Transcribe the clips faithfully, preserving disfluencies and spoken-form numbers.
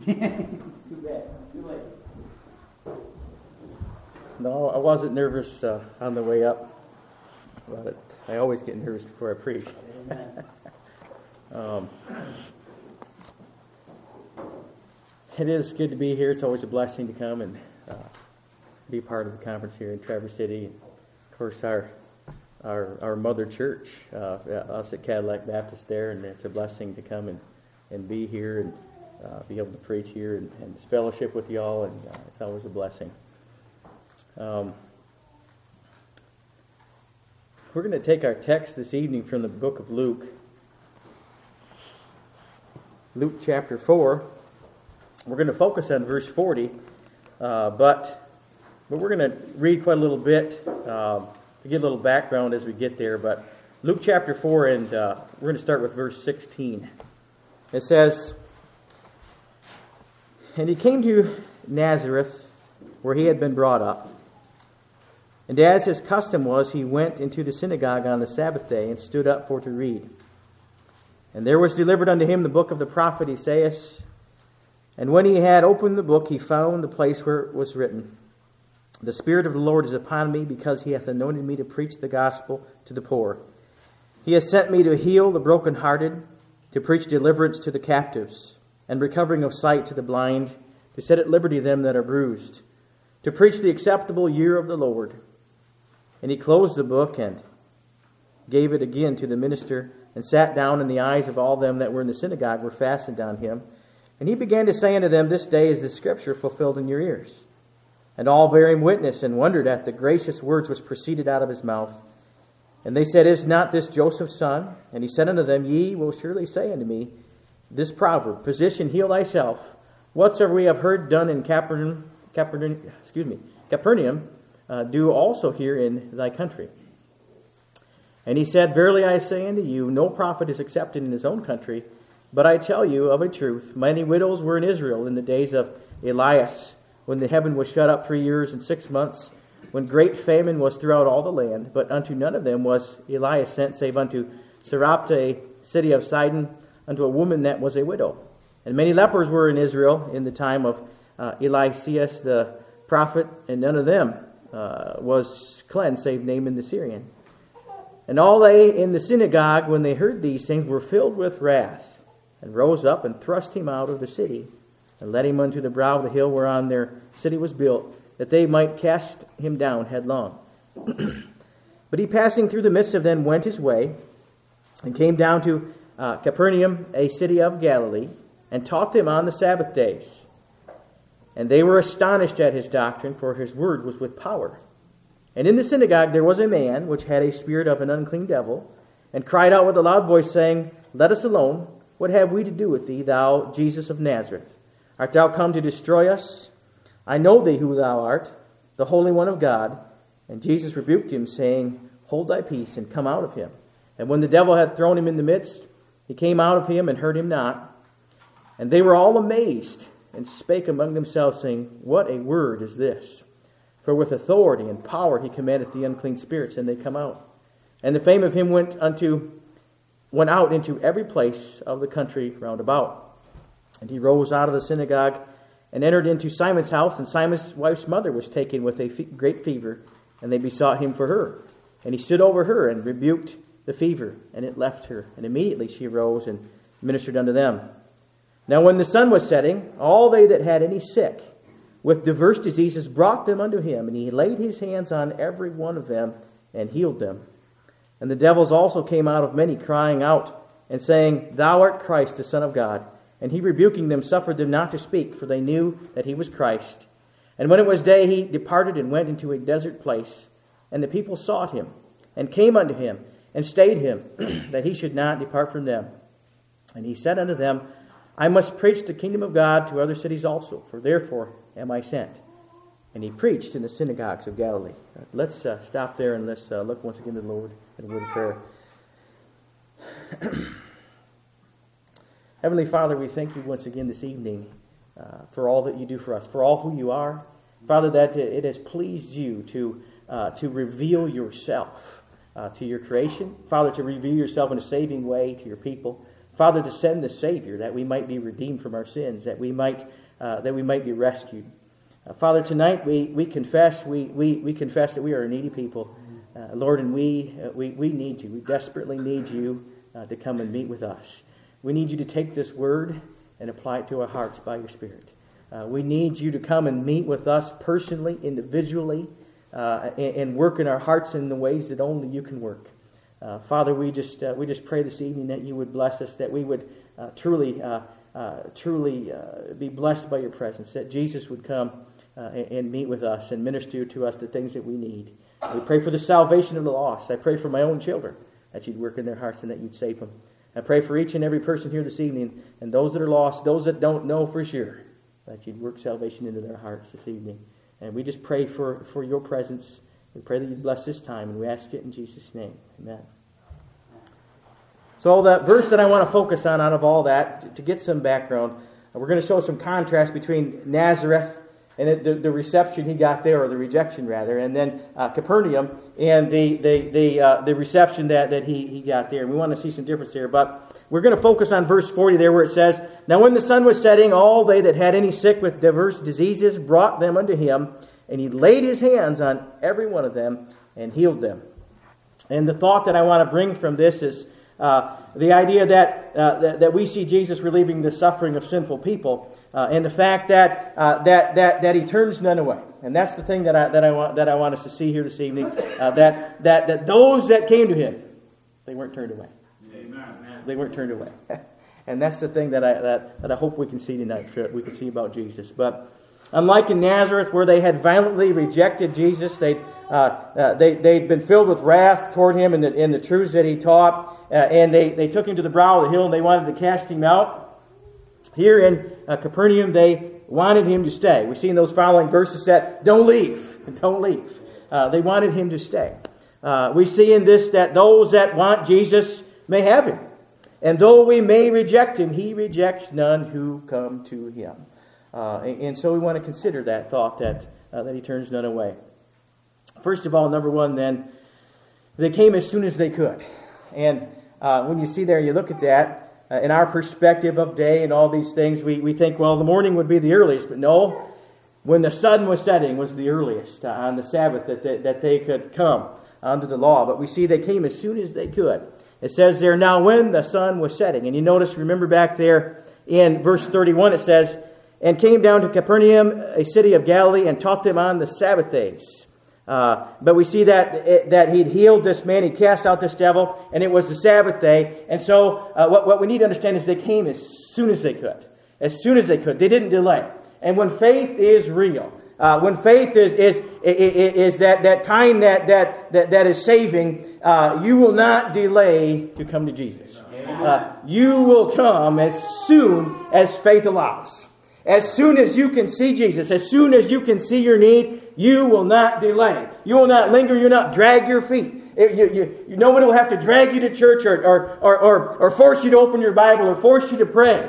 Too bad. Too late. No, I wasn't nervous uh, on the way up, but I always get nervous before I preach. um, it is good to be here. It's always a blessing to come and uh, be part of the conference here in Traverse City. Of course, our our, our mother church, uh, us at Cadillac Baptist there, and it's a blessing to come and, and be here and uh, be able to preach here and, and fellowship with y'all, and uh, it's always a blessing. Um, we're going to take our text this evening from the book of Luke. Luke chapter four. We're going to focus on verse forty, uh, but, but we're going to read quite a little bit uh, to get a little background as we get there. But Luke chapter four, and uh, we're going to start with verse sixteen. It says, "And he came to Nazareth, where he had been brought up. And as his custom was, he went into the synagogue on the Sabbath day and stood up for to read. And there was delivered unto him the book of the prophet Esaias. And when he had opened the book, he found the place where it was written, The Spirit of the Lord is upon me, because he hath anointed me to preach the gospel to the poor. He has sent me to heal the brokenhearted, to preach deliverance to the captives, and recovering of sight to the blind, to set at liberty them that are bruised, to preach the acceptable year of the Lord. And he closed the book and gave it again to the minister, and sat down, and the eyes of all them that were in the synagogue were fastened on him. And he began to say unto them, This day is the scripture fulfilled in your ears. And all bare him witness, and wondered at the gracious words which proceeded out of his mouth. And they said, Is not this Joseph's son? And he said unto them, Ye will surely say unto me this proverb, Physician, heal thyself. Whatsoever we have heard done in Capernaum, Capernaum, excuse me, Capernaum, uh, do also here in thy country. And he said, Verily I say unto you, no prophet is accepted in his own country. But I tell you of a truth, many widows were in Israel in the days of Elias, when the heaven was shut up three years and six months, when great famine was throughout all the land. But unto none of them was Elias sent, save unto Sarepta, a city of Sidon, unto a woman that was a widow. And many lepers were in Israel in the time of uh, Eliseus the prophet, and none of them uh, was cleansed, save Naaman the Syrian. And all they in the synagogue, when they heard these things, were filled with wrath, and rose up and thrust him out of the city, and led him unto the brow of the hill whereon their city was built, that they might cast him down headlong. But he, passing through the midst of them, went his way, and came down to uh, Capernaum, a city of Galilee, and taught them on the Sabbath days. And they were astonished at his doctrine, for his word was with power. And in the synagogue there was a man which had a spirit of an unclean devil, and cried out with a loud voice, saying, Let us alone. What have we to do with thee, thou Jesus of Nazareth? Art thou come to destroy us? I know thee who thou art, the Holy One of God. And Jesus rebuked him, saying, Hold thy peace, and come out of him. And when the devil had thrown him in the midst, he came out of him, and hurt him not. And they were all amazed, and spake among themselves, saying, What a word is this! For with authority and power he commandeth the unclean spirits, and they come out. And the fame of him went unto went out into every place of the country round about. And he rose out of the synagogue, and entered into Simon's house, and Simon's wife's mother was taken with a fe- great fever, and they besought him for her. And he stood over her, and rebuked the fever, and it left her. And immediately she arose, and ministered unto them. Now when the sun was setting, all they that had any sick with diverse diseases brought them unto him, and he laid his hands on every one of them, and healed them. And the devils also came out of many, crying out, and saying, Thou art Christ, the Son of God. And he, rebuking them, suffered them not to speak, for they knew that he was Christ. And when it was day, he departed and went into a desert place. And the people sought him, and came unto him, and stayed him, that he should not depart from them. And he said unto them, I must preach the kingdom of God to other cities also, for therefore am I sent. And he preached in the synagogues of Galilee. Let's uh, stop there, and let's uh, look once again to the Lord in a word of prayer. Heavenly Father, we thank you once again this evening uh, for all that you do for us, for all who you are. Father, that it has pleased you to uh, to reveal yourself uh, to your creation. Father, to reveal yourself in a saving way to your people. Father, to send the Savior, that we might be redeemed from our sins, that we might uh, that we might be rescued. Uh, Father, tonight we we confess we we we confess that we are a needy people, uh, Lord, and we uh, we we need you. We desperately need you uh, to come and meet with us. We need you to take this word and apply it to our hearts by your Spirit. Uh, we need you to come and meet with us personally, individually, uh, and, and work in our hearts in the ways that only you can work. Uh, Father, we just uh, we just pray this evening that you would bless us, that we would uh, truly uh, uh, truly uh, be blessed by your presence, that Jesus would come uh, and, and meet with us and minister to us the things that we need. We pray for the salvation of the lost. I pray for my own children, that you'd work in their hearts and that you'd save them. I pray for each and every person here this evening, and those that are lost, those that don't know for sure, that you'd work salvation into their hearts this evening. And we just pray for, for your presence. We pray that you'd bless this time, and we ask it in Jesus' name. Amen. So the verse that I want to focus on out of all that, to get some background, we're going to show some contrast between Nazareth and it, the, the reception he got there, or the rejection rather, and then uh, Capernaum and the the the, uh, the reception that, that he, he got there. And we want to see some difference there. But we're going to focus on verse forty there, where it says, "Now when the sun was setting, all they that had any sick with diverse diseases brought them unto him, and he laid his hands on every one of them and healed them." And the thought that I want to bring from this is Uh, the idea that, uh, that that we see Jesus relieving the suffering of sinful people, uh, and the fact that uh, that that that he turns none away, and that's the thing that I that I want that I want us to see here this evening. Uh, that that that those that came to him, they weren't turned away. Amen. They weren't turned away, and that's the thing that I that, that I hope we can see tonight. We can see about Jesus, but unlike in Nazareth, where they had violently rejected Jesus, they uh, uh, they they'd been filled with wrath toward him in the in the truths that he taught. Uh, and they, they took him to the brow of the hill and they wanted to cast him out. Here in uh, Capernaum, they wanted him to stay. We see in those following verses that don't leave, don't leave. Uh, they wanted him to stay. Uh, we see in this that those that want Jesus may have him. And though we may reject him, he rejects none who come to him. Uh, and, and so we want to consider that thought that, uh, that he turns none away. First of all, number one then, they came as soon as they could. And Uh, when you see there, you look at that, uh, in our perspective of day and all these things, we, we think, well, the morning would be the earliest. But no, when the sun was setting was the earliest uh, on the Sabbath that they, that they could come under the law. But we see they came as soon as they could. It says there, "Now when the sun was setting." And you notice, remember back there in verse thirty-one, it says, "And came down to Capernaum, a city of Galilee, and taught them on the Sabbath days." Uh, but we see that that he'd healed this man, he cast out this devil, and it was the Sabbath day. And so uh, what, what we need to understand is they came as soon as they could. As soon as they could. They didn't delay. And when faith is real, uh, when faith is is is, is that, that kind that, that, that, that is saving, uh, you will not delay to come to Jesus. Uh, you will come as soon as faith allows. As soon as you can see Jesus, as soon as you can see your need, you will not delay. You will not linger. You will not drag your feet. It, you, you, you, nobody will have to drag you to church or, or, or, or, or force you to open your Bible or force you to pray.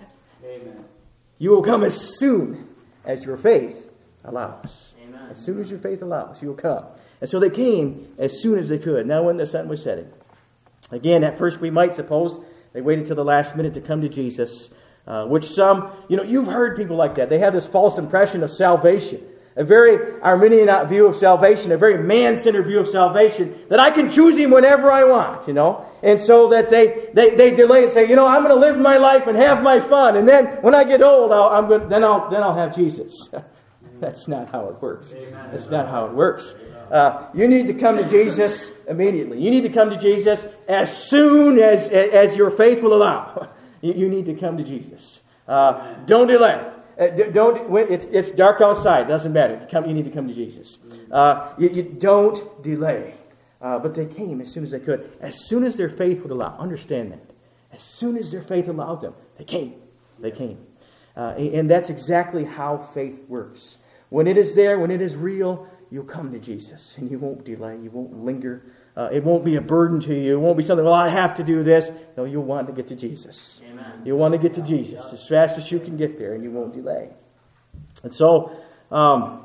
Amen. You will come as soon as your faith allows. Amen. As soon as your faith allows, you will come. And so they came as soon as they could. Now when the sun was setting. Again, at first we might suppose they waited till the last minute to come to Jesus. Uh, which some, you know, you've heard people like that. They have this false impression of salvation. A very Arminian view of salvation, a very man-centered view of salvation, that I can choose him whenever I want, you know. And so that they, they, they delay and say, you know, I'm going to live my life and have my fun. And then when I get old, I'll, I'm going, then I'll, then I'll have Jesus. That's not how it works. Amen. That's not how it works. Uh, you need to come to Jesus immediately. You need to come to Jesus as soon as, as your faith will allow. You need to come to Jesus. Uh, don't delay. Uh, don't. It's it's dark outside. Doesn't matter. You, come, you need to come to Jesus. Uh, you, you don't delay. Uh, but they came as soon as they could. As soon as their faith would allow. Understand that. As soon as their faith allowed them, they came. They came. Uh, and that's exactly how faith works. When it is there, when it is real, you'll come to Jesus. And you won't delay. You won't linger. Uh, it won't be a burden to you. It won't be something, well, I have to do this. No, you'll want to get to Jesus. Amen. You'll want to get to Jesus as fast as you can get there, and you won't delay. And so, um,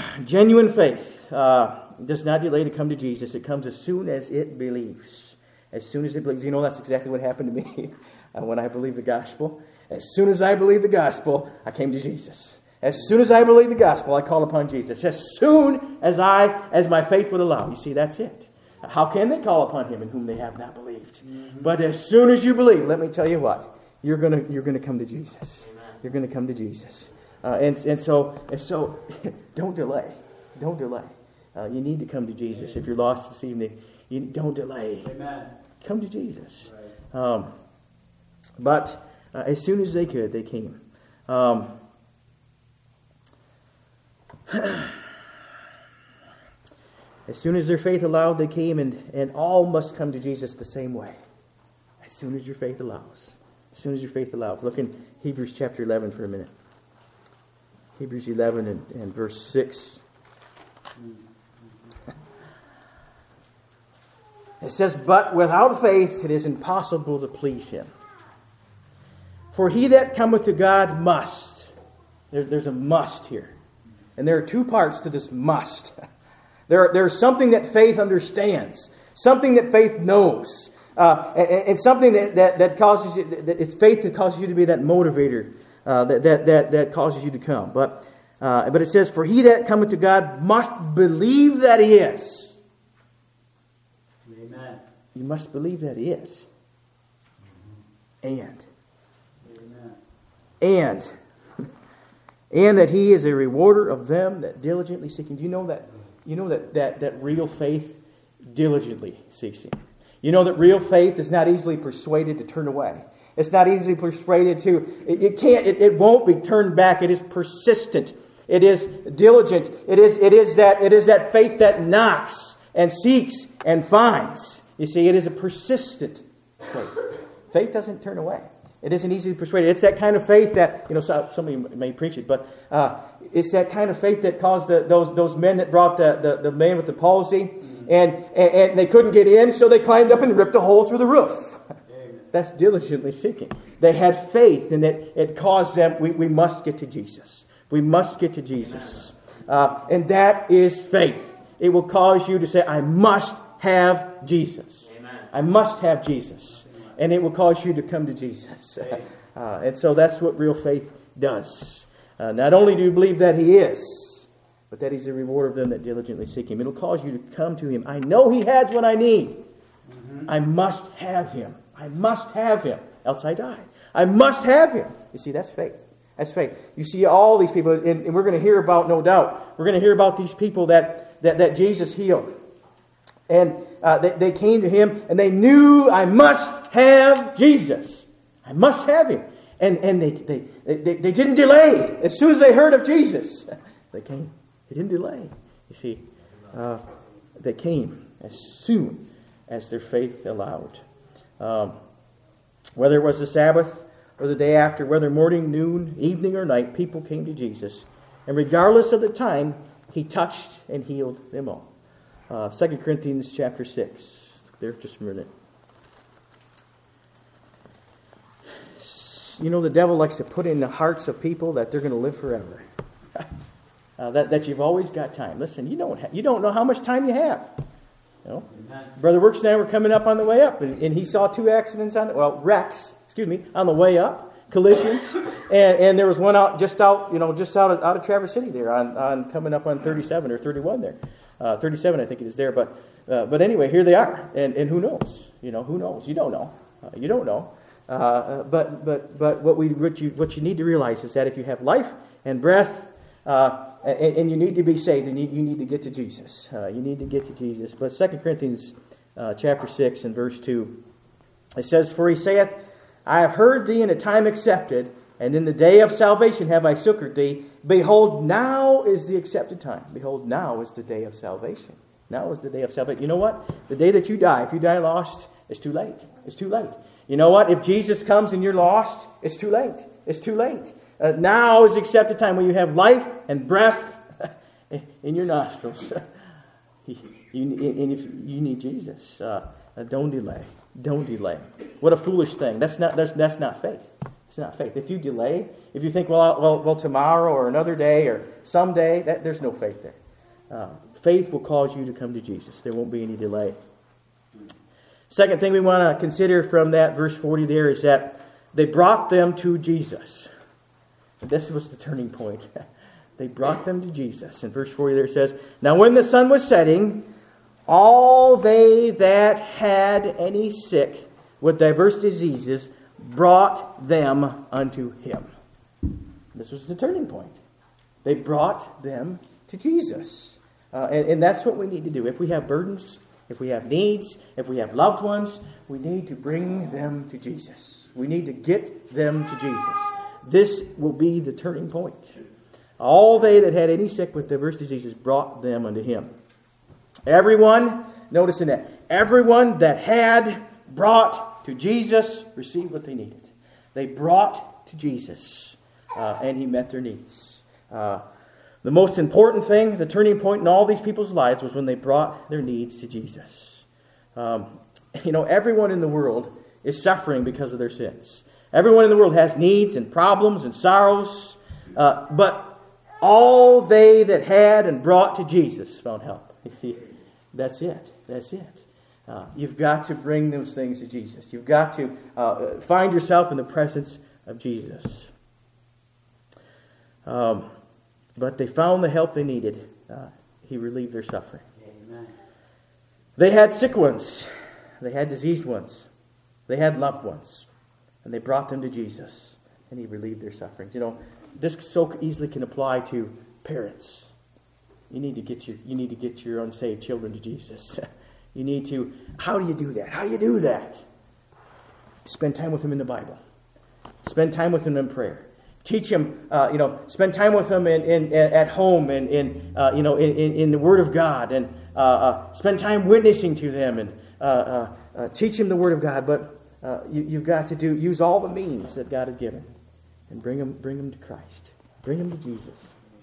genuine faith uh, does not delay to come to Jesus. It comes as soon as it believes. As soon as they believe, you know, that's exactly what happened to me when I believed the gospel. As soon as I believed the gospel, I came to Jesus. As soon as I believed the gospel, I called upon Jesus. As soon as I, as my faith would allow. You see, that's it. How can they call upon Him in whom they have not believed? Mm-hmm. But as soon as you believe, let me tell you what, you're gonna you're gonna come to Jesus. Amen. You're gonna come to Jesus. Uh, and and so and so, don't delay. Don't delay. Uh, you need to come to Jesus. If you're lost this evening, you don't delay. Amen. Come to Jesus. Right. Um, but uh, as soon as they could, they came. Um, As soon as their faith allowed, they came, and, and all must come to Jesus the same way. As soon as your faith allows. As soon as your faith allows. Look in Hebrews chapter eleven for a minute. Hebrews eleven and, and verse six. It says, "But without faith it is impossible to please Him. For he that cometh to God must." There, there's a must here. And there are two parts to this must. There, there's something that faith understands, something that faith knows, uh, and, and something that, that, that causes you, that it's faith that causes you to be that motivator, uh, that, that, that, that causes you to come. But, uh, but it says, "For he that cometh to God must believe that He is." Amen. You must believe that He is. And. Amen. And. And that He is a rewarder of them that diligently seek Him. Do you know that? You know that, that, that real faith diligently seeks Him. You know that real faith is not easily persuaded to turn away. It's not easily persuaded to, it, it can't, it, it won't be turned back. It is persistent. It is diligent. It is, it is that, it is that faith that knocks and seeks and finds. You see, it is a persistent faith. Faith doesn't turn away. It isn't easily persuaded. It's that kind of faith that, you know, somebody may preach it, but uh, it's that kind of faith that caused the, those those men that brought the, the, the man with the palsy, and, and, and they couldn't get in, so they climbed up and ripped a hole through the roof. Amen. That's diligently seeking. They had faith, and it, it caused them, we, we must get to Jesus. We must get to Jesus. Uh, and that is faith. It will cause you to say, I must have Jesus. Amen. I must have Jesus. And it will cause you to come to Jesus. Uh, and so that's what real faith does. Uh, not only do you believe that He is, but that He's a rewarder of them that diligently seek Him. It'll cause you to come to Him. I know He has what I need. Mm-hmm. I must have Him. I must have Him, else I die. I must have Him. You see, that's faith. That's faith. You see all these people, and, and we're going to hear about, no doubt, we're going to hear about these people that, that, that Jesus healed. And uh, they, they came to Him, and they knew, I must have Jesus. I must have Him. And and they they, they, they didn't delay. As soon as they heard of Jesus, they came. They didn't delay. You see, uh, they came as soon as their faith allowed. Um, whether it was the Sabbath or the day after, whether morning, noon, evening, or night, people came to Jesus. And regardless of the time, He touched and healed them all. Uh, Second Corinthians chapter six. There just a minute. You know, the devil likes to put in the hearts of people that they're going to live forever. uh, that that you've always got time. Listen, you don't ha- you don't know how much time you have. You know, Brother Works and I were coming up on the way up, and, and he saw two accidents on the, well wrecks, excuse me, on the way up, collisions, and and there was one out just out you know just out of, out of Traverse City there on, on coming up on thirty-seven or thirty-one there, uh, thirty-seven I think it is there, but uh, but anyway here they are, and and who knows? You know who knows? You don't know. Uh, you don't know. Uh, but but but what we what you what you need to realize is that if you have life and breath, uh, and, and you need to be saved, and you, you need to get to Jesus. Uh, you need to get to Jesus. But Second Corinthians uh, chapter six and verse two, it says, "For He saith, I have heard thee in a time accepted, and in the day of salvation have I succored thee. Behold, now is the accepted time. Behold, now is the day of salvation. Now is the day of salvation." You know what? The day that you die, if you die lost, it's too late. It's too late. You know what? If Jesus comes and you're lost, it's too late. It's too late. Uh, now is the accepted time when you have life and breath in your nostrils. you, and if you need Jesus, uh, don't delay. Don't delay. What a foolish thing. That's not. That's that's not faith. It's not faith. If you delay, if you think, well, well, well, tomorrow or another day or someday, that there's no faith there. Uh, faith will cause you to come to Jesus. There won't be any delay. Second thing we want to consider from that verse forty there is that they brought them to Jesus. And this was the turning point. They brought them to Jesus. In verse forty there it says, "Now when the sun was setting, all they that had any sick with diverse diseases brought them unto him." This was the turning point. They brought them to Jesus. Uh, and, and that's what we need to do. If we have burdens, if we have needs, if we have loved ones, we need to bring them to Jesus. We need to get them to Jesus. This will be the turning point. All they that had any sick with diverse diseases brought them unto him. Everyone, notice in that, everyone that had brought to Jesus received what they needed. They brought to Jesus, uh, and he met their needs. Uh, the most important thing, the turning point in all these people's lives was when they brought their needs to Jesus. Um, you know, everyone in the world is suffering because of their sins. Everyone in the world has needs and problems and sorrows, uh, but all they that had and brought to Jesus found help. You see, that's it. That's it. Uh, you've got to bring those things to Jesus. You've got to uh, find yourself in the presence of Jesus. Um, but they found the help they needed. Uh, he relieved their suffering. Amen. They had sick ones. They had diseased ones. They had loved ones. And they brought them to Jesus. And he relieved their sufferings. You know, this so easily can apply to parents. You need to get your, you need to get your unsaved children to Jesus. You need to, how do you do that? How do you do that? Spend time with them in the Bible. Spend time with them in prayer. Teach them, uh, you know, spend time with them in, in, at home and in, uh, you know, in, in the Word of God, and uh, uh, spend time witnessing to them and uh, uh, uh, teach them the Word of God. But uh, you, you've got to do use all the means that God has given, and bring them, bring them to Christ. Bring them to Jesus.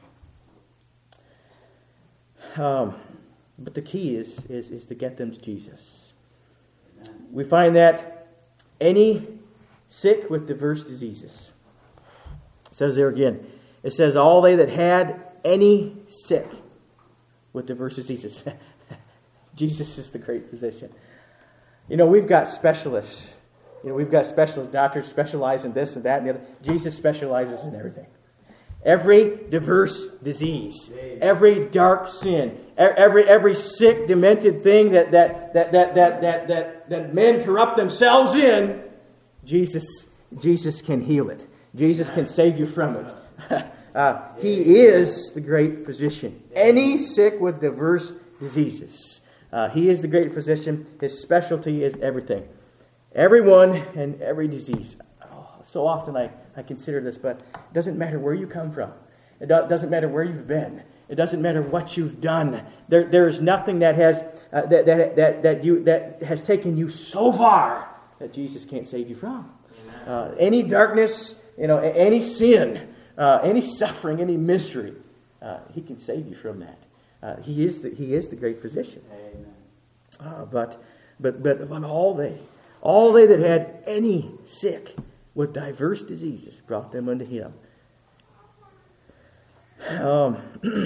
Um, but the key is, is is to get them to Jesus. We find that any sick with diverse diseases. It says there again, it says all they that had any sick with diverse diseases. Jesus is the great physician. You know, we've got specialists. You know, we've got specialist doctors specialize in this and that and the other. Jesus specializes in everything. Every diverse disease, every dark sin, every every sick, demented thing that that that that that that that, that men corrupt themselves in, Jesus Jesus can heal it. Jesus can save you from it. uh, he is the great physician. Any sick with diverse diseases, uh, he is the great physician. His specialty is everything, everyone and every disease. So often I, I consider this, but it doesn't matter where you come from. It do, doesn't matter where you've been. It doesn't matter what you've done. There there is nothing that has uh, that, that that that you that has taken you so far that Jesus can't save you from. Uh, any darkness, you know, any sin, uh, any suffering, any misery, uh, he can save you from that. Uh, he is the he is the great physician. Uh, but but but but all they all they that had any sick with diverse diseases brought them unto him. Um,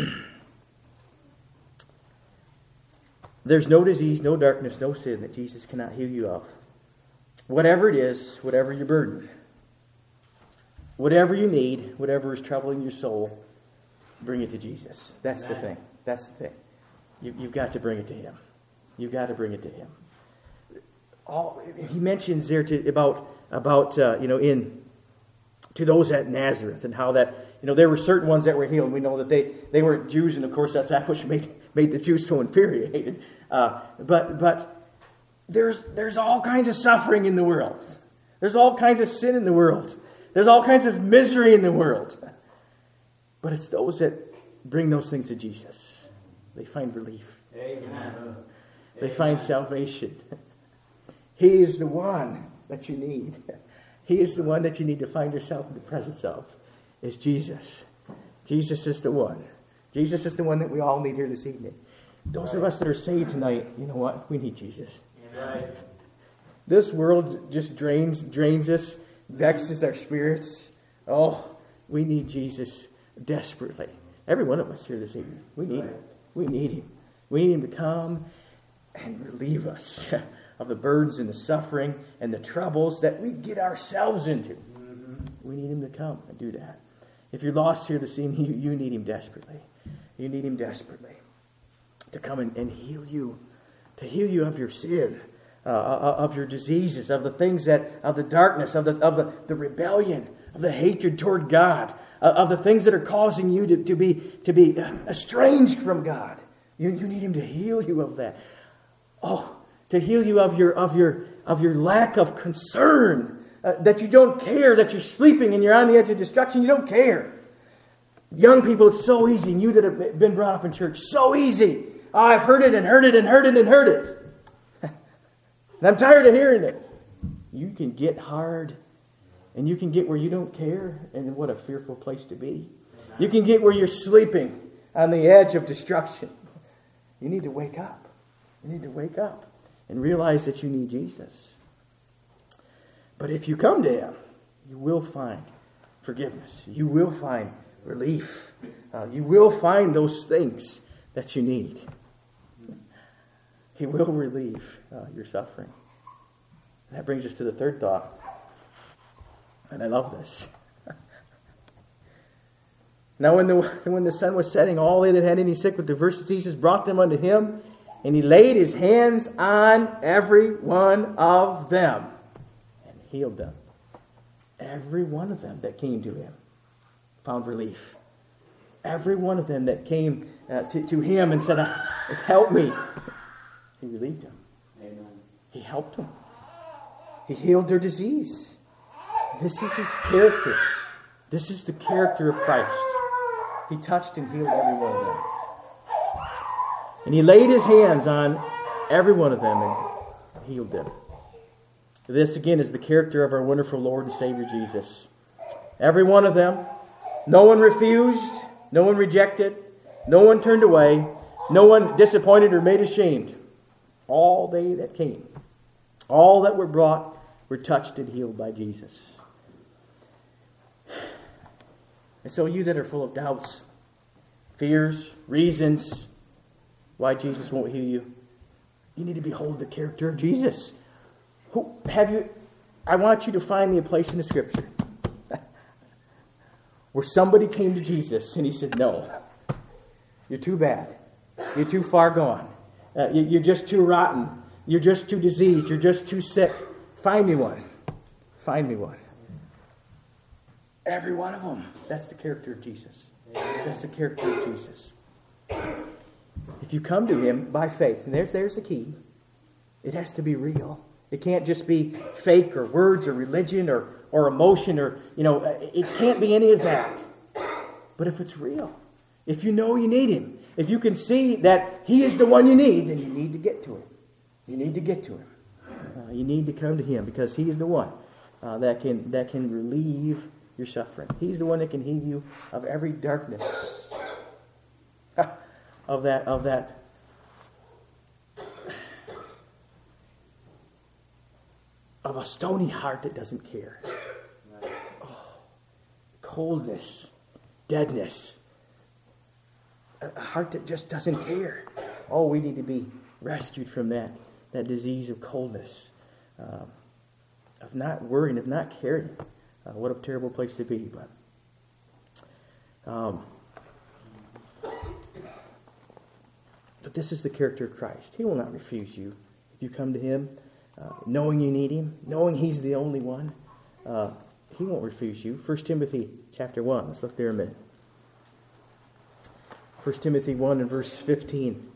there's no disease, no darkness, no sin that Jesus cannot heal you of. Whatever it is, whatever your burden, whatever you need, whatever is troubling your soul, bring it to Jesus. That's Amen. the thing. That's the thing. You, you've got to bring it to him. You've got to bring it to him. All, he mentions there to, about about uh, you know in to those at Nazareth and how that you know there were certain ones that were healed. We know that they, they were Jews, and of course that's that which made made the Jews so infuriated. Uh, but but there's there's all kinds of suffering in the world. There's all kinds of sin in the world. There's all kinds of misery in the world. But it's those that bring those things to Jesus. They find relief. Amen. They find salvation. He is the one that you need. He is the one that you need to find yourself in the presence of. Is Jesus. Jesus is the one. Jesus is the one that we all need here this evening. Those of us that are saved tonight, you know what? We need Jesus. Right. This world just drains drains us, vexes our spirits. Oh, we need Jesus desperately. Every one of us here this evening. We need him. We need him. We need him to come and relieve us of the burdens and the suffering and the troubles that we get ourselves into. Mm-hmm. We need Him to come and do that. If you're lost here this evening, you, you need Him desperately. You need Him desperately to come and, and heal you, to heal you of your sin, uh, of your diseases, of the things that, of the darkness, of the of the, the rebellion, of the hatred toward God, uh, of the things that are causing you to, to be to be estranged from God. You, you need Him to heal you of that. Oh, to heal you of your of your of your lack of concern, uh, that you don't care, that you're sleeping and you're on the edge of destruction. You don't care. Young people, it's so easy. And you that have been brought up in church, so easy. Oh, I've heard it and heard it and heard it and heard it. And I'm tired of hearing it. You can get hard, and you can get where you don't care, and what a fearful place to be. You can get where you're sleeping on the edge of destruction. You need to wake up. You need to wake up and realize that you need Jesus. But if you come to Him, you will find forgiveness. You will find relief. Uh, you will find those things that you need. He will relieve uh, your suffering. That brings us to the third thought. And I love this. Now when the, when the sun was setting, all they that had any sick with diverse diseases brought them unto Him, and He laid His hands on every one of them and healed them. Every one of them that came to Him found relief. Every one of them that came uh, to, to Him and said, help me. He relieved them. Amen. He helped them. He healed their disease. This is His character. This is the character of Christ. He touched and healed every one of them. And He laid His hands on every one of them and healed them. This again is the character of our wonderful Lord and Savior Jesus. Every one of them. No one refused. No one rejected. No one turned away. No one disappointed or made ashamed. All they that came, all that were brought, were touched and healed by Jesus. And so you that are full of doubts, fears, reasons why Jesus won't heal you, you need to behold the character of Jesus. Who have you? I want you to find me a place in the Scripture where somebody came to Jesus and He said, no, you're too bad. You're too far gone. Uh, you, you're just too rotten. You're just too diseased. You're just too sick. Find me one. Find me one. Every one of them. That's the character of Jesus. That's the character of Jesus. If you come to Him by faith, and there's, there's the key, it has to be real. It can't just be fake or words or religion or, or emotion or, you know, it can't be any of that. But if it's real, if you know you need Him, if you can see that He is the one you need, then you need to get to Him. You need to get to Him. Uh, you need to come to Him because He is the one uh, that can that can relieve your suffering. He's the one that can heal you of every darkness, of that of that of a stony heart that doesn't care. Oh, coldness, deadness. A heart that just doesn't care. Oh, we need to be rescued from that. That disease of coldness. Um, of not worrying, of not caring. Uh, what a terrible place to be. But, um, but this is the character of Christ. He will not refuse you. If you come to Him, uh, knowing you need Him, knowing He's the only one, uh, He won't refuse you. First Timothy chapter one. Let's look there a minute. First Timothy one and verse fifteen.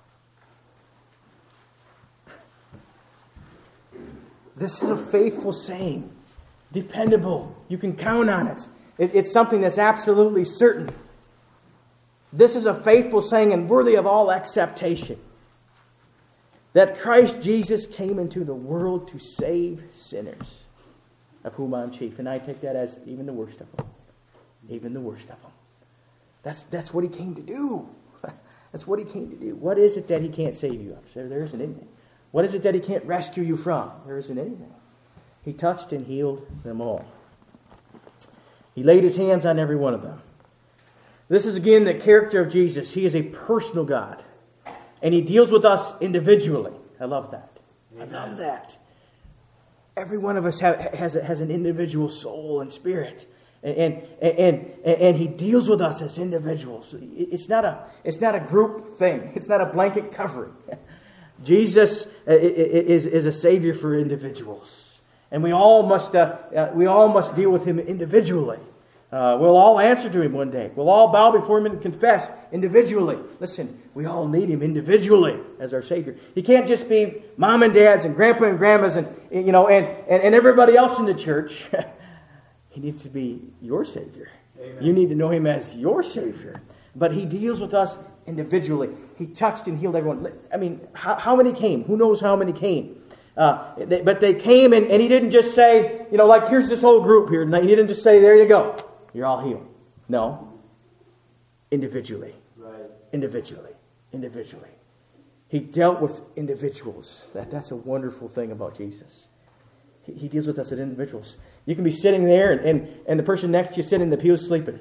This is a faithful saying. Dependable. You can count on it. it. It's something that's absolutely certain. This is a faithful saying and worthy of all acceptation. That Christ Jesus came into the world to save sinners, of whom I'm chief. And I take that as even the worst of them. Even the worst of them. That's that's what He came to do. That's what He came to do. What is it that He can't save you of? There, there isn't anything. What is it that He can't rescue you from? There isn't anything. He touched and healed them all. He laid His hands on every one of them. This is again the character of Jesus. He is a personal God. And He deals with us individually. I love that. Amen. I love that. Every one of us have, has, a, has an individual soul and spirit. And, and, and, and He deals with us as individuals. It's not a, it's not a group thing. It's not a blanket covering. Jesus is, is a Savior for individuals. And we all must, uh, uh, we all must deal with Him individually. Uh, we'll all answer to Him one day. We'll all bow before Him and confess individually. Listen, we all need Him individually as our Savior. He can't just be mom and dads and grandpa and grandmas and, you know, and, and, and everybody else in the church. He needs to be your Savior. Amen. You need to know Him as your Savior. But He deals with us individually. He touched and healed everyone. I mean, how, how many came? Who knows how many came? Uh, they, but they came and, and He didn't just say, you know, like, here's this whole group here. He didn't just say, there you go. You're all healed. No. Individually. Right. Individually. Individually. He dealt with individuals. That, that's a wonderful thing about Jesus. He, he deals with us as individuals. You can be sitting there and, and, and the person next to you sitting in the pew sleeping.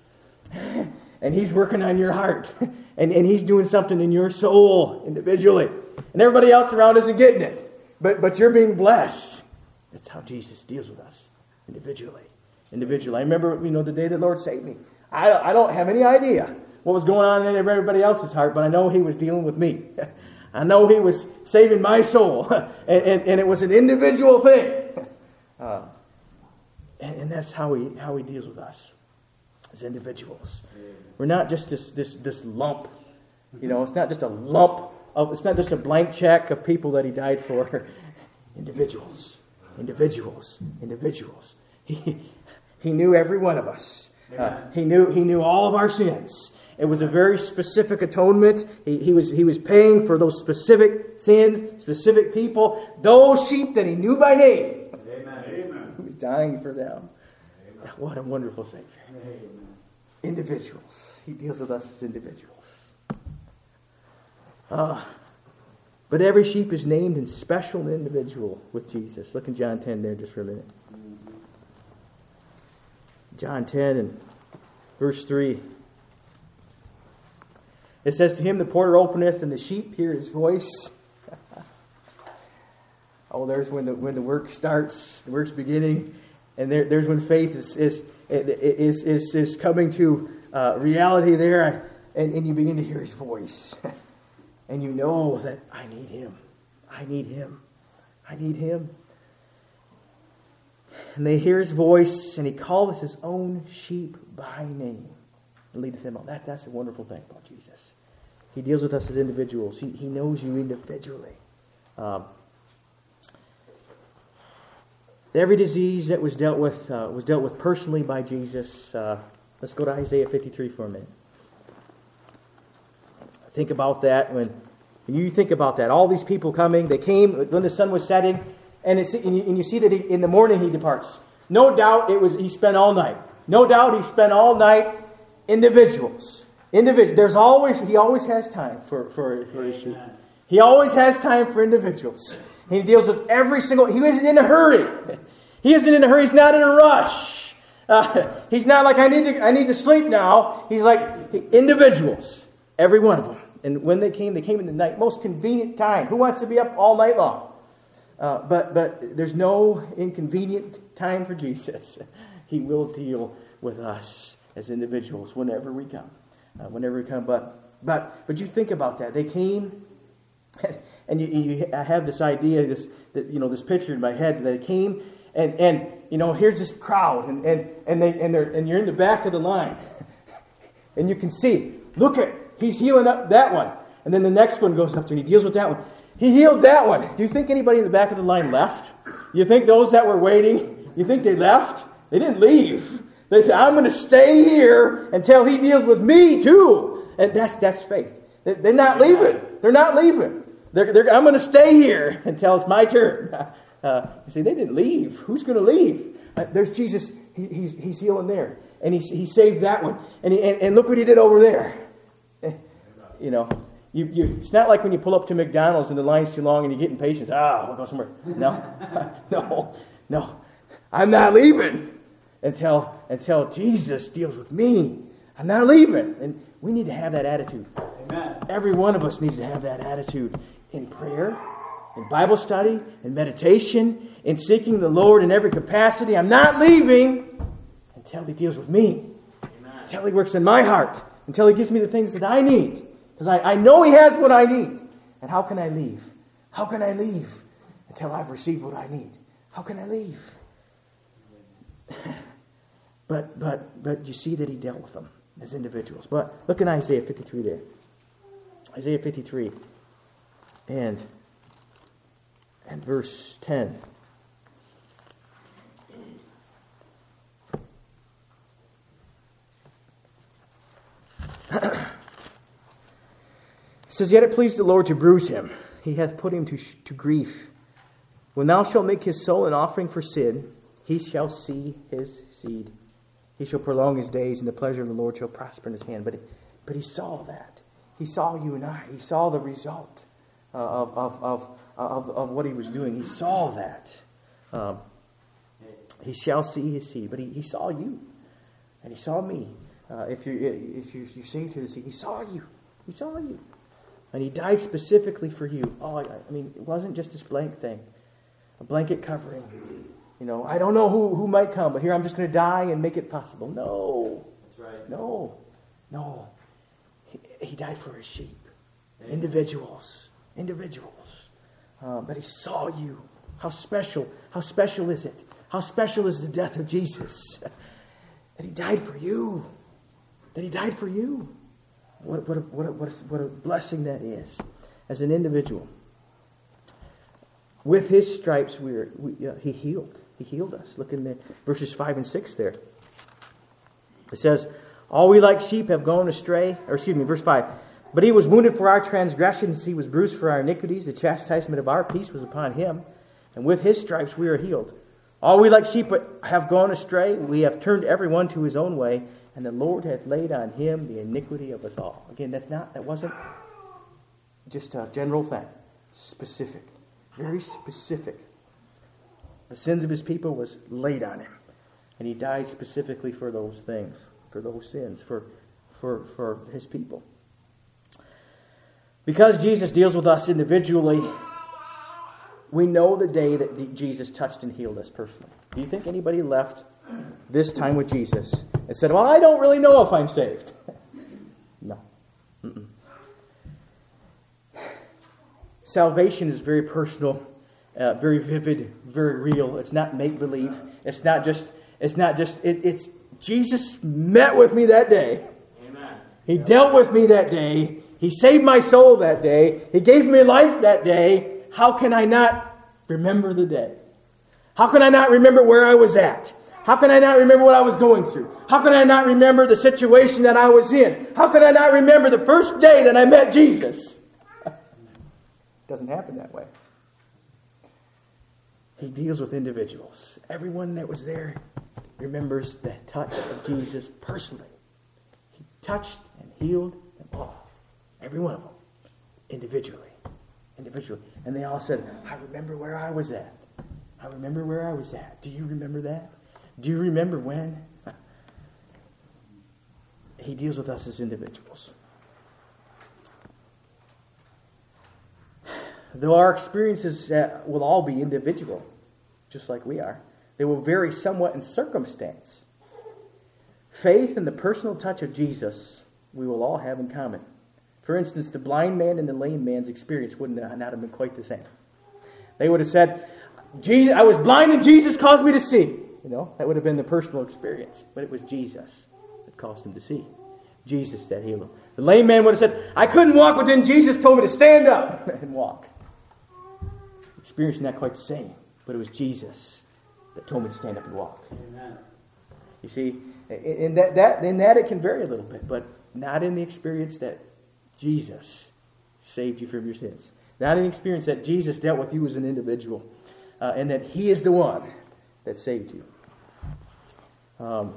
And he's working on your heart. And, and he's doing something in your soul individually. And everybody else around isn't getting it. But, but you're being blessed. That's how Jesus deals with us individually. Individually. I remember, you know, the day the Lord saved me. I, I don't have any idea what was going on in everybody else's heart, but I know He was dealing with me. I know He was saving my soul. and, and, and it was an individual thing. Uh, and, and that's how he, how he deals with us as individuals. We're not just this, this, this lump. You know, it's not just a lump. Of, it's not just a blank check of people that He died for. Individuals. Individuals. Individuals. He, he knew every one of us. Uh, he knew he knew all of our sins. It was a very specific atonement. He, he was he was paying for those specific sins, specific people, those sheep that He knew by name. Amen. He was dying for them. Amen. What a wonderful Savior. Amen. Individuals. He deals with us as individuals. Uh, but every sheep is named and special and individual with Jesus. Look in John ten there just for a minute. John ten and verse three. It says, to Him the porter openeth, and the sheep hear His voice. Oh, there's when the when the work starts, the work's beginning, and there, there's when faith is is is is, is coming to uh, reality there, and, and you begin to hear His voice, and you know that I need Him, I need Him, I need Him. And they hear His voice, and He calleth His own sheep by name and leadeth them on. That, that's a wonderful thing about Jesus. He deals with us as individuals. He, he knows you individually. Um, every disease that was dealt with uh, was dealt with personally by Jesus. Uh, let's go to Isaiah fifty-three for a minute. Think about that. When, when you think about that, all these people coming, they came when the sun was setting. And, it's, and, you, and you see that he, in the morning He departs. No doubt it was He spent all night. No doubt He spent all night individuals. Individuals. There's always He always has time for, for, for His sheep. He always has time for individuals. He deals with every single. He isn't in a hurry. He isn't in a hurry. He's not in a rush. Uh, he's not like I need to. I need to sleep now. He's like individuals. Every one of them. And when they came, they came in the night. Most convenient time. Who wants to be up all night long? Uh, but but there's no inconvenient time for Jesus. He will deal with us as individuals whenever we come, uh, whenever we come. But but but you think about that. They came, and you, you I have this idea, this that you know this picture in my head. They came, and and you know here's this crowd, and and and they and they're and you're in the back of the line, and you can see. Look at He's healing up that one, and then the next one goes up to and He deals with that one. He healed that one. Do you think anybody in the back of the line left? You think those that were waiting, you think they left? They didn't leave. They said, I'm going to stay here until He deals with me too. And that's that's faith. They're not leaving. They're not leaving. They're, they're, I'm going to stay here until it's my turn. Uh, you see, they didn't leave. Who's going to leave? Uh, there's Jesus. He, he's, he's healing there. And he, he saved that one. And, he, and, and look what He did over there. You know. You, you, it's not like when you pull up to McDonald's and the line's too long and you get impatient. Ah, we'll go somewhere. No, no, no. I'm not leaving until until Jesus deals with me. I'm not leaving. And we need to have that attitude. Amen. Every one of us needs to have that attitude in prayer, in Bible study, in meditation, in seeking the Lord in every capacity. I'm not leaving until He deals with me. Amen. Until He works in my heart. Until He gives me the things that I need. Because I, I know He has what I need. And how can I leave? How can I leave until I've received what I need? How can I leave? But but but you see that He dealt with them as individuals. But look in Isaiah fifty-three there. Isaiah fifty-three and and verse ten. It says, "Yet it pleased the Lord to bruise him. He hath put him to, to grief. When thou shalt make his soul an offering for sin, he shall see his seed. He shall prolong his days, and the pleasure of the Lord shall prosper in his hand." But he, but he saw that. He saw you and I. He saw the result uh, of, of, of, of, of what he was doing. He saw that. Um, he shall see his seed. But he, he saw you. And he saw me. Uh, if you if you, you say to the seed, he saw you. He saw you. And he died specifically for you. Oh, I, I mean, it wasn't just this blank thing. A blanket covering. You know, I don't know who, who might come, but here I'm just going to die and make it possible. No. That's right. No. No. He, he died for his sheep. Amen. Individuals. Individuals. Um, but he saw you. How special. How special is it? How special is the death of Jesus? That he died for you. That he died for you. What, what, a, what, a, what, a, what a blessing that is as an individual. With his stripes, we are, we, uh, he healed. He healed us. Look in the verses five and six there. It says, "All we like sheep have gone astray." Or excuse me, verse five. "But he was wounded for our transgressions. He was bruised for our iniquities. The chastisement of our peace was upon him. And with his stripes we are healed. All we like sheep have gone astray. We have turned everyone to his own way. And the Lord hath laid on him the iniquity of us all." Again, that's not, that wasn't just a general thing. Specific. Very specific. The sins of his people was laid on him. And he died specifically for those things. For those sins. For, for, for his people. Because Jesus deals with us individually, we know the day that Jesus touched and healed us personally. Do you think anybody left this time with Jesus and said, "Well, I don't really know if I'm saved"? No. Mm-mm. Salvation is very personal, uh, very vivid, very real. It's not make-believe. It's not just, it's not just, it, it's Jesus met with me that day. Amen. He dealt with me that day. He saved my soul that day. He gave me life that day. How can I not remember the day? How can I not remember where I was at? How can I not remember what I was going through? How can I not remember the situation that I was in? How can I not remember the first day that I met Jesus? It doesn't happen that way. He deals with individuals. Everyone that was there remembers the touch of Jesus personally. He touched and healed them all. Every one of them. Individually. Individually. And they all said, "I remember where I was at. I remember where I was at." Do you remember that? Do you remember when? He deals with us as individuals. Though our experiences uh, will all be individual, just like we are, they will vary somewhat in circumstance. Faith and the personal touch of Jesus we will all have in common. For instance, the blind man and the lame man's experience would not have been quite the same. They would have said, "Jesus, I was blind and Jesus caused me to see." You know, that would have been the personal experience. But it was Jesus that caused him to see. Jesus that healed him. The lame man would have said, "I couldn't walk, but then Jesus told me to stand up and walk." Experience not quite the same. But it was Jesus that told me to stand up and walk. Amen. You see, in that, that, in that it can vary a little bit. But not in the experience that Jesus saved you from your sins. Not in the experience that Jesus dealt with you as an individual. Uh, and that he is the one that saved you. Um,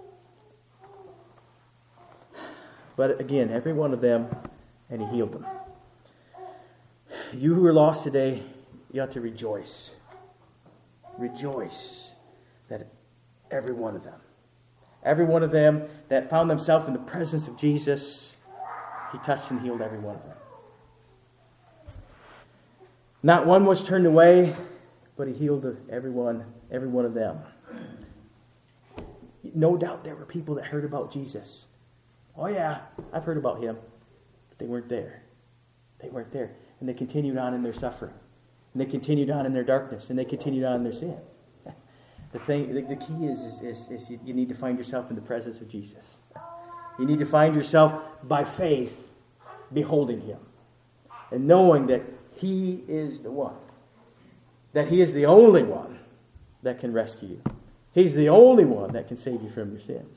but again, every one of them, and he healed them. You who are lost today, you ought to rejoice. Rejoice that every one of them, every one of them that found themselves in the presence of Jesus, he touched and healed every one of them. Not one was turned away, but he healed everyone, every one of them. No doubt there were people that heard about Jesus. Oh yeah, I've heard about him. But they weren't there. They weren't there. And they continued on in their suffering. And they continued on in their darkness. And they continued on in their sin. The thing, the, the key is, is, is, is you, you need to find yourself in the presence of Jesus. You need to find yourself by faith beholding him. And knowing that he is the one. That he is the only one that can rescue you. He's the only one that can save you from your sins.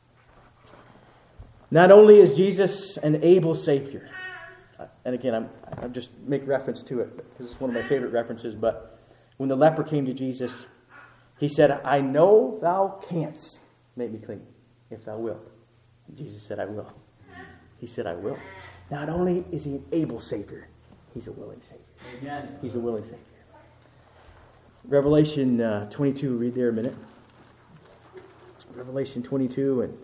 Not only is Jesus an able Savior, and again, I'm, I'll just make reference to it because it's one of my favorite references, but when the leper came to Jesus, he said, I know thou canst make me clean if thou wilt. And Jesus said, I will. He said, I will. Not only is he an able Savior, he's a willing Savior. Amen. He's a willing Savior. Revelation uh, twenty-two, read there a minute. Revelation twenty-two and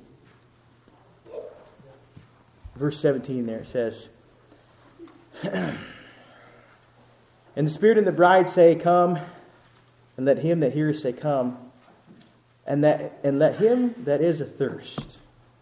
verse seventeen there, it says, And the Spirit and the bride say, Come, and let him that heareth say, Come, and that and let him that is athirst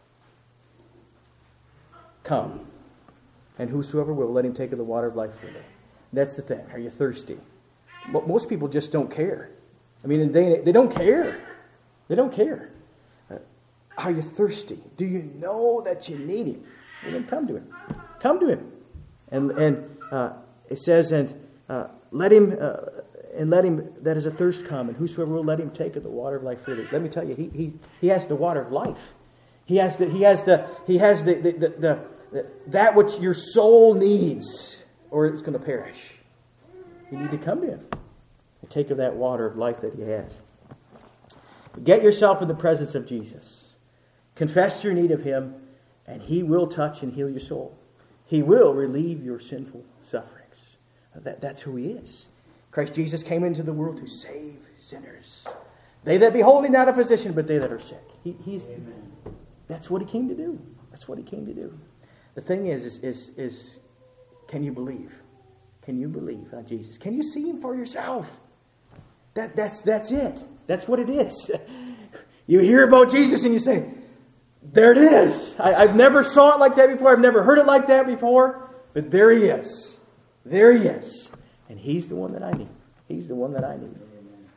come, and whosoever will, let him take of the water of life freely. That's the thing. Are you thirsty? Most people just don't care. I mean, they they don't care. They don't care. Are you thirsty? Do you know that you need him? Well, then come to him. Come to him. And and uh, it says, and uh, let him uh, and let him that is athirst come, and whosoever will, let him take of the water of life freely. Let me tell you, he he he has the water of life. He has the he has the he has the the, the, the, the that which your soul needs, or it's going to perish. You need to come to him and take of that water of life that he has. Get yourself in the presence of Jesus. Confess your need of him, and he will touch and heal your soul. He will relieve your sinful sufferings. That, that's who he is. Christ Jesus came into the world to save sinners. They that behold him, not a physician, but they that are sick. He, he's, Amen. That's what he came to do. That's what he came to do. The thing is, is, is, is can you believe? Can you believe on Jesus? Can you see him for yourself? That, that's, that's it. That's what it is. You hear about Jesus and you say, there it is. I, I've never saw it like that before. I've never heard it like that before. But there he is. There he is. And he's the one that I need. He's the one that I need.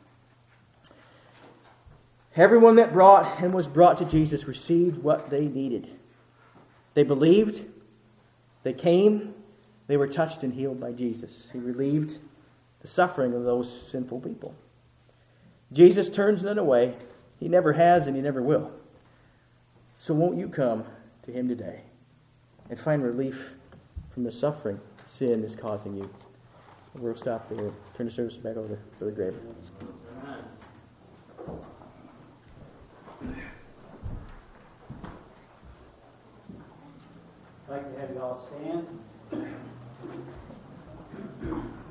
Everyone that brought and was brought to Jesus received what they needed. They believed. They came. They were touched and healed by Jesus. He relieved the suffering of those sinful people. Jesus turns none away. He never has and he never will. So won't you come to him today and find relief from the suffering sin is causing you? We'll stop there. Turn the service back over to Brother Graber. I'd like to have you all stand.